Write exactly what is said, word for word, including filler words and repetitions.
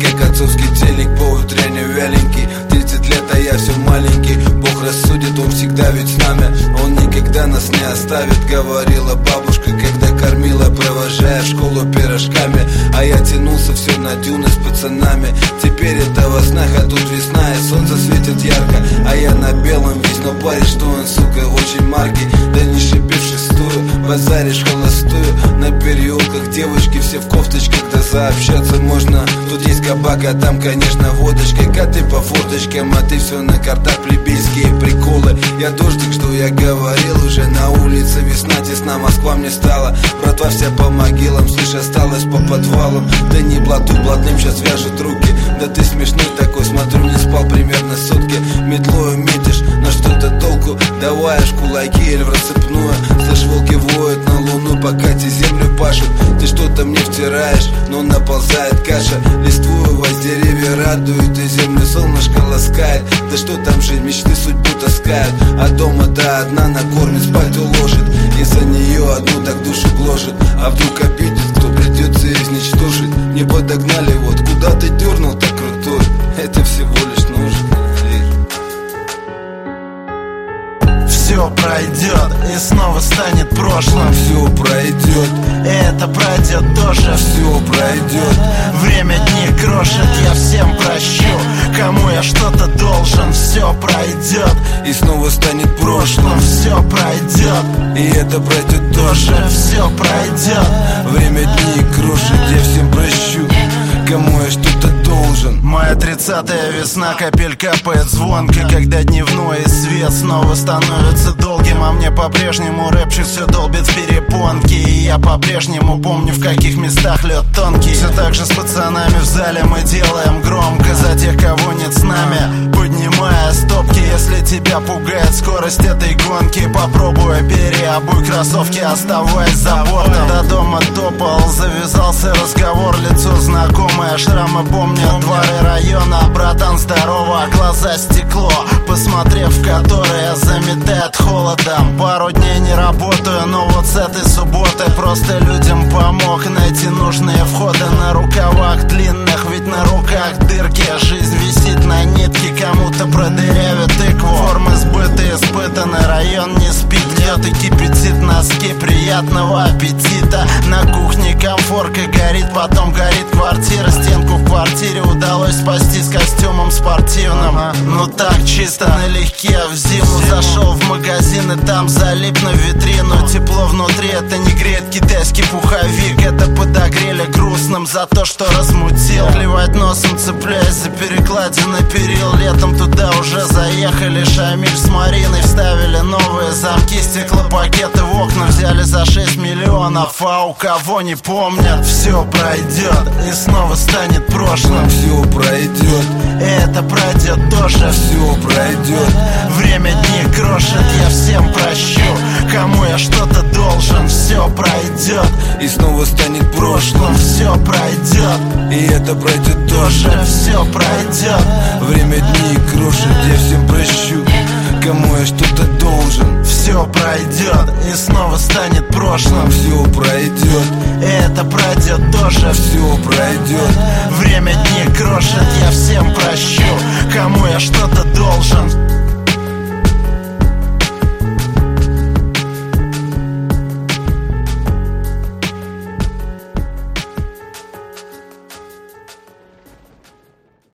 как отцовский телек, по утренню вяленький. Тридцать лет, а я все маленький. Бог рассудит, он всегда ведь с нами, он никогда нас не оставит, говорила бабушка, когда кормила, провожая в школу пирожками. А я тянулся все на дюны с пацанами. Теперь это во снах, а тут весна, и солнце светит ярко, а я на белом весь, но парень, что он, сука, очень маркий. Да не шипи в шестую, базаришь холостую. На переулках девочки все в кофточках, да заобщаться можно. Тут есть кабак, а там, конечно, водочка. Коты по форточкам, а ты все на картах, плебейские приколы. Я дождик, что я говорил, уже на улице весна, тесна, Москва мне стала. Братва вся по могилам, слышь, осталась по подвалам. Да не блату, блатным сейчас вяжут руки. Да ты смешной такой, смотрю, не спал примерно сутки. Метлою метишь, на что-то толку, давай аж кулаки или в рассыпную. Слышь, волки воют на луну, пока те землю пашут. Ты что-то мне втираешь, но наползает каша. Листвую вас деревья радуют, и землю солнышко ласкает. Да что там же, мечты судьбу таскают. А дома-то одна накормит, спать уложит, и за нее одну так душу гложет. А вдруг обидит, кто придется изничтожить. Не подогнали, вот куда ты дернул так крутой. Это всего лишь нужно. Все пройдет и снова станет прошлым. Все пройдет, это пройдет тоже. все пройдет. Время дни крошит, я всем прощу. Кому я что-то должен, все пройдет И снова станет прошлым. Все пройдет, и это пройдет тоже. Все пройдет. Время дни крушит, я всем прощу. Кому я что-то должен. Моя тридцатая весна, капель капает звонко, когда дневной свет снова становится долгим. А мне по-прежнему рэпчик все долбит в перепонки. И я по-прежнему помню, в каких местах лед тонкий. Все так же с пацанами в зале мы делаем громко за тех, кого нет с нами, поднимая стопки. Если тебя пугает скорость этой гонки, попробуй переобуй кроссовки, оставаясь за бортом. До дома топал, завязался разговор, лицо знакомое, шрамы помнят дворы района. Братан, здорово, глаза стекло, посмотрев в которые заметает холодом. Пару дней не работаю, но вот с этой субботы просто людям помог найти нужные входы. На рукавах длинных, ведь на руках дырки. Жизнь висит на нитке, кому-то продырявит тыкву. Формы сбыты, испытаны, район не спит, льет и кипятит носки. Приятного аппетита. На кухне комфорка горит, потом горит квартира. Стенку в квартире удалось спасти с костюмом спортивным. Ну так чисто налегке, в зиму зашел в магазин и там залип на витрину. Тепло внутри, это не греет китайский пуховик. Это подогрели грустным за то, что размутил. Клевать носом, цепляясь за перекладины перил. Летом туда уже заехали Шамиль с Мариной. Вставили новые замки, стеклопакеты в окна. Взяли за шесть миллионов, а у кого не помнят. Все пройдет и снова станет прошлым. Все пройдет, это пройдет тоже. все пройдет. Время дни крошит, я всем прощу. Кому я что-то должен, все пройдет И снова станет прошлым. Все пройдет, и это пройдет тоже. Все пройдет. Время дни крушит, я всем прощу. Кому я что-то должен. Все пройдет и снова станет прошлым. Все пройдет, это пройдет тоже. все пройдет. Время дни крошит, я всем прощу. Кому я что-то